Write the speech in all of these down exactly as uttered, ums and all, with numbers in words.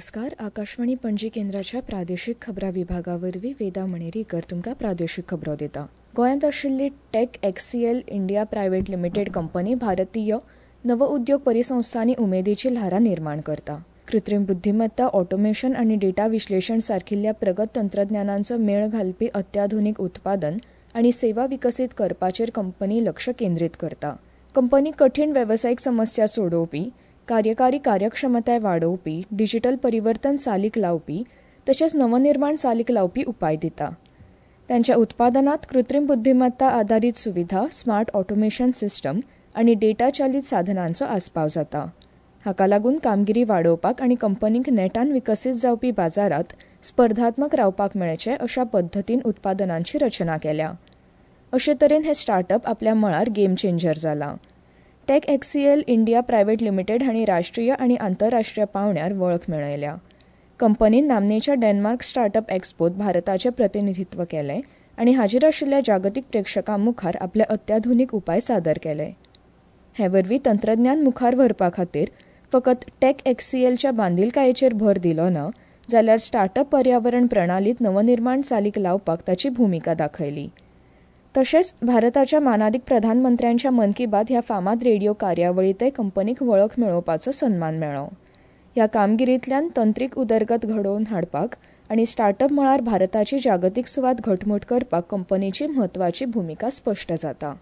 नमस्कार. आकाशवाणी पणजी केंद्राच्या प्रादेशीक खबरां विभागावरवीं वेदा मणेरीकर तुमकां प्रादेशीक खबरो दिता. गोंयांत आशिल्ली Tech XL India private limited company भारतीय नवउद्योग परिसंस्थांनी उमेदीची ल्हारां निर्माण करता. कृत्रीम बुद्धिमत्ता, ऑटोमेशन आनी डेटा विश्लेशण सारकिल्ल्या प्रगत तंत्रज्ञानांचो मेळ घालपी अत्याधुनीक उत्पादन आनी सेवा विकसीत करपाचेर कंपनी लक्ष केंद्रीत करता. कंपनी कठीण वेवसायीक समस्या सोडोवपी, कार्यकारी कार्यक्षमताय वाडोवपी, डिजिटल परिवर्तन चालीक लावपी तशेंच नवनिर्माण चालीक लावपी उपाय दिता. तांच्या उत्पादनांत कृत्रीम बुद्धिमत्ता आधारीत सुविधा, स्मार्ट ऑटोमेशन सिस्टम आनी डेटा चालीत साधनांचो आस्पाव जाता. हाका लागून कामगिरी वाडोवपाक आनी कंपनीक नेटान विकसीत जावपी बाजारात स्पर्धात्मक रावपाक मेळचे अशा पद्दतीन उत्पादनांची रचना केल्या. अशे तरेन हे स्टार्टअप आपल्या मळार गेम चेंजर जाला. Tech XL India private limited हांणी राष्ट्रीय आनी आंतरराष्ट्रीय पावंड्यार वळख मेळयल्या. कंपनीन नामनेच्या डेन्मार्क स्टार्टअप एक्सपोत भारताचें प्रतिनिधित्व केलें आनी हाजीर आशिल्ल्या जागतीक प्रेक्षकां मुखार आपले अत्याधुनीक उपाय सादर केले. हे वरवीं तंत्रज्ञान मुखार व्हरपा खातीर फकत टॅक एक्सीएलच्या बांदिलकायेचेर भर दिलो ना, जाल्यार स्टार्टअप पर्यावरण प्रणालीत नवनिर्माण चालीक लावपाक ताची भुमिका दाखयली. तशेंच भारताच्या मानादीक प्रधानमंत्र्यांच्या मन की बात ह्या फामाद रेडिओ कार्यावळींतय कंपनीक वळख मेळोवपाचो सन्मान मेळ्ळो. ह्या कामगिरींतल्यान तंत्रीक उदरगत घडोवन हाडपाक आनी स्टार्टअप मळार भारताची जागतीक सुवात घटमूट करपाक कंपनीची म्हत्वाची भुमिका स्पश्ट जाता.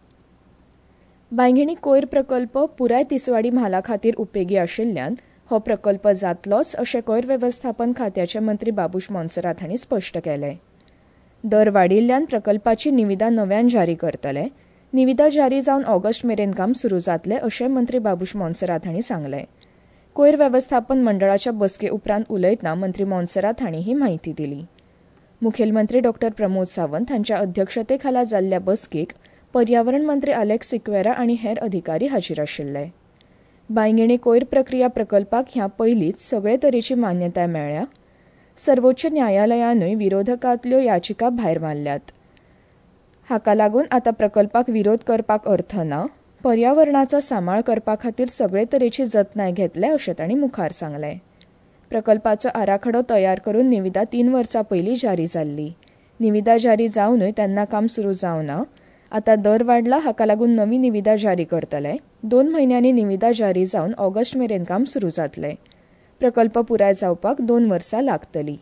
बांयघिणी कोयर प्रकल्प पुराय तिसवाडी म्हाला खातीर उपेगी आशिल्ल्यान हो प्रकल्प जातलोच अशें कोयर वेवस्थापन खात्याचे मंत्री बाबूश मोन्सेरात हांणी स्पश्ट केलें. दर वाडिल्ल्यान प्रकल्पाची निविदा नव्यान जारी करतले. निविदा जारी जावन ऑगस्ट मेरेन काम सुरू जातले अशें मंत्री बाबूश मोन्सेरात हांणी सांगलें. कोयर वेवस्थापन मंडळाच्या बसके उपरांत उलयतना मंत्री मोन्सेरात हांणी ही म्हायती दिली. मुखेलमंत्री डॉ प्रमोद सावंत हांच्या अध्यक्षते खाला जाल्ल्या बसकेक पर्यावरण मंत्री आलेक्स सिक्वेरा आनी हेर अधिकारी हाजीर आशिल्ले. बांयघिणी कोयर प्रक्रिया प्रकल्पाक ह्या पयलींच सगळे तरेची मान्यताय मेळ्ळ्या. सर्वोच्च न्यायालयानूय विरोधकांतल्यो याचिका भायर मारल्यात. हाका लागून आतां प्रकल्पाक विरोध करपाक अर्थ ना. पर्यावरणाचो सांबाळ करपा खातीर सगळे तरेची जतनाय घेतले अशें तांणी मुखार सांगलें. प्रकल्पाचो आराखडो तयार करून निविदा तीन वर्सां पयलीं जारी जाल्ली. निविदा जारी जावनूय तेन्ना काम सुरू जावना. आतां दर वाडला, हाका लागून नवी निविदा जारी करतले. दोन म्हयन्यांनी निविदा जारी जावन ऑगस्ट मेरेन काम सुरू जातलें. प्रकल्प पुराय जावपाक दोन वर्सां लागतलीं.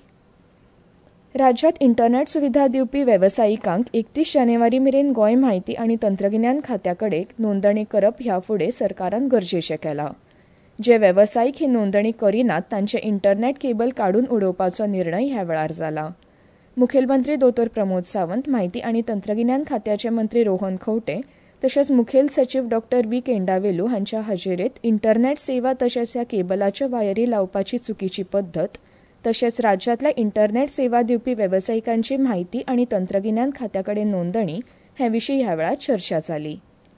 राज्यांत इंटरनेट सुविधा दिवपी वेवसायिकांक एकतीस जानेवारी मेरेन गोंय म्हायती आनी तंत्रगिन्यान खात्या कडेन नोंदणी करप ह्या फुडें सरकारान गरजेचें केलां. जे वेवसायीक ही नोंदणी करिनात तांचे इंटरनेट केबल काडून उडोवपाचो निर्णय ह्या वेळार जाला. मुखेलमंत्री दोतोर प्रमोद सावंत, म्हायती आनी तंत्रगिन्यान खात्याचे मंत्री रोहन खंवटे तशेंच मुखेल सचीव डॉ व्ही केंडावेलू हांच्या हाजेरेंत इंटरनेट सेवा तशेंच ह्या केबलाच्यो वायरी लावपाची चुकीची पद्दत तशेंच राज्यांतल्या इंटरनेट सेवा दिवपी वेवसायिकांची म्हायती आनी तंत्रगिन्यान खात्या कडेन नोंदणी हे विशीं ह्या वेळार चर्चा जाली.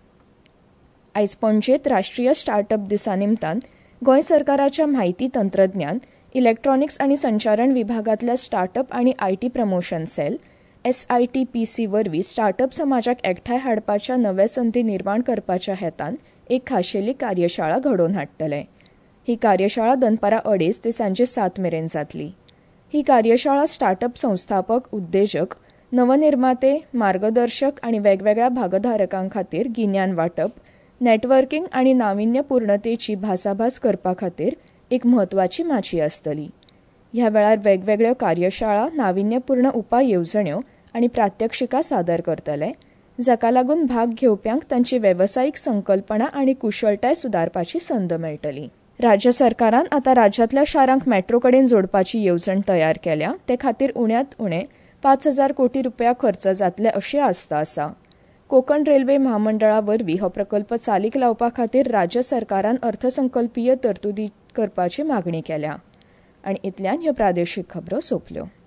आयज पणजेंत राष्ट्रीय स्टार्टअप दिसा निमतान गोंय सरकाराच्या म्हायती तंत्रज्ञान, इलेक्ट्रॉनिक्स आनी संचारण विभागांतल्या स्टार्टअप आनी IT promotion cell S I T P C वरवीं स्टार्टअप समाजाक एकठांय हाडपाच्या नवे संदी निर्माण करपाच्या हेतान एक खाशेली कार्यशाळा घडोवन हाडटले. ही कार्यशाळा दनपारां अडेज ते सांजे सात मेरेन जातली. ही कार्यशाळा स्टार्टअप संस्थापक, उद्देजक, नवनिर्माते, मार्गदर्शक आनी वेगवेगळ्या भागधारकां खातीर गिन्यान वांटप, नेटवर्किंग आनी नाविन्यपूर्णतेची भासाभास करपा खातीर एक म्हत्वाची माची आसतली. ह्या वेळार वेगवेगळ्यो कार्यशाळा, नाविन्यपूर्ण उपाय येवजण्यो आनी प्रात्यक्षिकां सादर करतले, जाका लागून भाग घेवप्यांक तांची वेवसायीक संकल्पना आनी कुशळटाय सुदारपाची संद मेळटली. राज्य सरकारान आतां राज्यांतल्या शारांक मेट्रो कडेन जोडपाची येवजण तयार केल्या. ते खातीर उण्यांत उणें पांच हजार कोटी रुपया खर्च जातले अशी आस्त आसा. कोंकण रेल्वे महामंडळा वरवीं हो प्रकल्प चालीक लावपा खातीर राज्य सरकारान अर्थसंकल्पीय तरतुदी करपाची मागणी केल्या. आनी इतल्यान ह्यो प्रादेशीक खबरो सोंपल्यो.